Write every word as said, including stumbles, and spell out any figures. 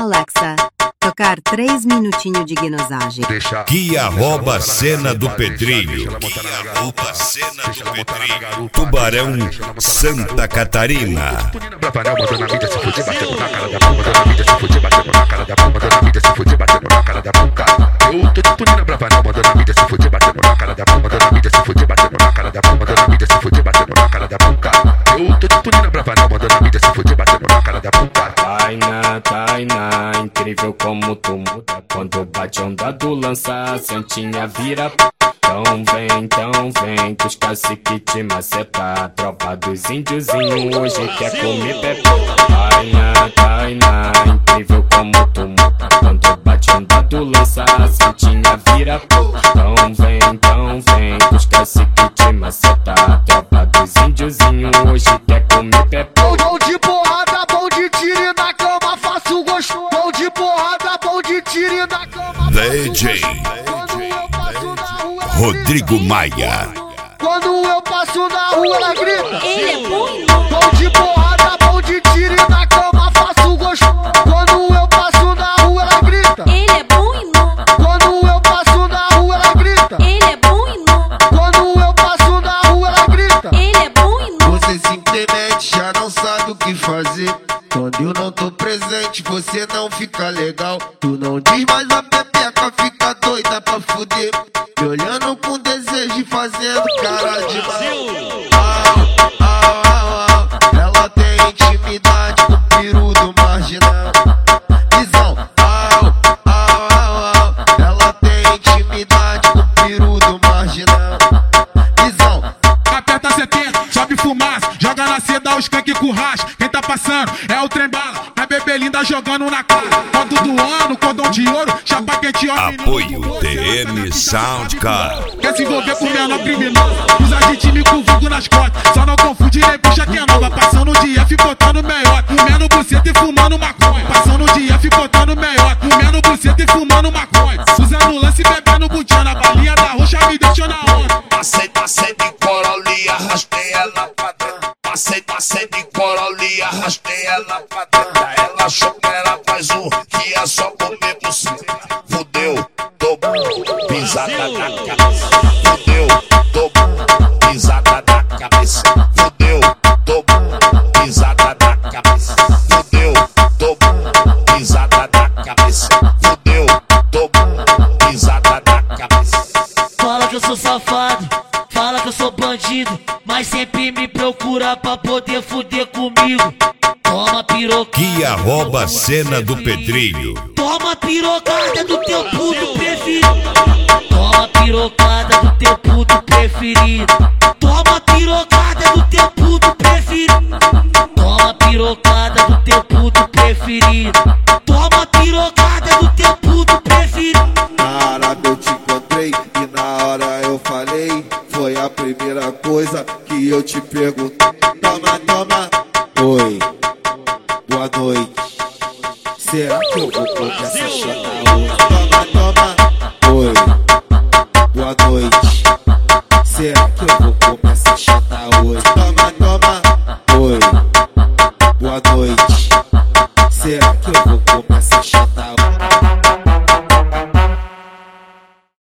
Alexa, tocar três minutinhos de guinosagem. Que arroba a cena do Pedrinho. Que arroba a cena do Pedrinho. Tubarão, Santa Catarina. Eu tô de punina brava não, mandando a mídia se fuder, batendo na cara da bunda, mandando a mídia se fuder, batendo na cara da bunda, mandando a mídia se fuder, batendo na cara da bunda. Eu tô de punina brava não, mandando a mídia se fuder, batendo na cara da bunda. Tainá, Tainá, incrível como tu muda. Quando bate onda do lança, a santinha vira. Então vem, então vem, que os cacique te maceta. Tropa dos índiozinhos hoje quer comer pepe. Tainá, Tainá, incrível como tu muda. Quando bate onda do lança, a santinha vira. Então vem, então vem, que os cacique te maceta. Tropa dos índiozinhos hoje quer comer pepe. Bom de porrada, bom de tiro na cama, faço gosto. Bom de porrada, bom de tiro na cama. D J Rodrigo Maia. Quando eu passo na rua, ela grita. Ele é bom, bom de porrada, bom de tiro na cama, faço gosto. Quando eu passo na rua, ela grita. ele é bom e não. Quando eu passo na rua, ela grita. Ele é bom e não. Quando eu passo na rua, ela grita. Ele é bom e não. Você simplesmente já não sabe o que fazer. Quando eu não tô presente, você não fica legal. Tu não diz, mas a pepeca fica doida pra fuder. Me olhando com desejo e fazendo cara de mal. Au, au, au, au. Ela tem intimidade com o peru do marginal. Visão, au, au, au, au. Ela tem intimidade com o peru do marginal. Visão. Aperta setenta, sobe fumaça, joga na seda os canque com racha. Quem tá passando é o trem bala, a bebê linda jogando na cara. Quando do ano, cordão de ouro, chapa quente, ó. Apoio T M Soundcar. Quer se envolver com menor criminoso, usa de time com vulgo nas costas. Só não confunde nem puxa que é nova. Passando o dia, ficotando meiota, comendo buceta e fumando maconha. Passando o dia, ficotando meiota, comendo buceta e fumando maconha. Usando lance e bebendo budinha, na balinha da roxa me deixou na onda. Passei, passei de Coroli, arrastei ela pra dentro. Passei, passei de Coroli, arrastei ela pra dentro. Ela achou que era mais um, que ia só comer buceta. Fudeu, dobrou, pisada na cabeça. Fudeu, dobrou, pisada na cabeça. Fudeu, dobrou, pisada na cabeça. Fudeu, dobrou, pisada na cabeça. Fudeu, dobrou, pisada na cabeça. Fala que eu sou safado, fala que eu sou bandido, mas sempre me procura pra poder fuder comigo. Toma piroca. Que arroba a cena do Pedrinho. Toma pirocada do teu puto preferido. Toma pirocada do teu puto preferido. Toma pirocada do teu puto preferido. Toma pirocada do teu puto preferido. Toma pirocada do teu puto preferido. Na hora que eu te encontrei e na hora eu falei, foi a primeira coisa que eu te perguntei. Toma, toma, oi, boa noite. Será que eu vou comer essa chata hoje? Toma, toma, oi, boa noite. Será que eu vou